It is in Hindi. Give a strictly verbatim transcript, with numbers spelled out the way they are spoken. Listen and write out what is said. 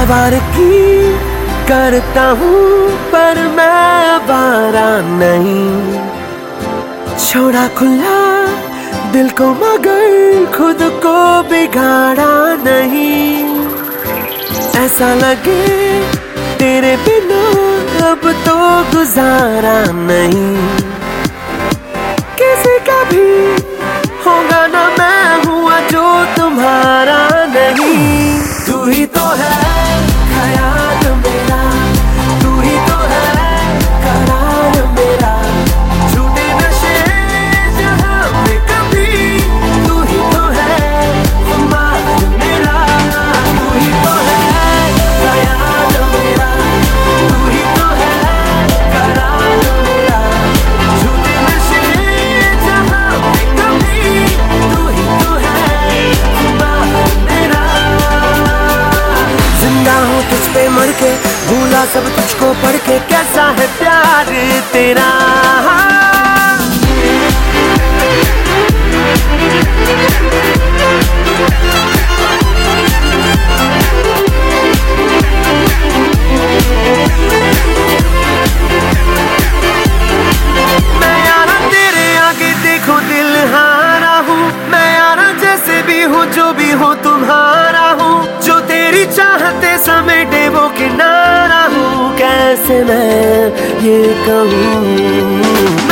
आवारगी करता हूँ पर मैं आवारा नहीं, छोड़ा खुला दिल को मगर खुद को बिगाड़ा नहीं। ऐसा लगे तेरे बिना अब तो गुजारा नहीं, किसी का भी होगा ना मैं हुआ जो तुम्हारा नहीं। तू ही तो है ख्याल मेरा, तू ही तो है करार मेरा, झूठे नशे जहां में कभी, तू ही तो है खुमार मेरा। तू ही तो है ख्याल मेरा, तू ही तो है करार मेरा, झूठे नशे जहां में कभी, तू ही तो है खुमार मेरा। जिंदा हूँ तुझ पे मर के, भूला सब तुझको पढ़ के, कैसा है प्यार तेरा। मैं यारा तेरे आगे देखो दिल हारा हूँ, मैं यारा जैसे भी हूँ जो भी हूँ तुम्हारा हूँ, जो तेरी चाहते समेटे वो किनारा हूँ। कैसे मैं ये कहूँ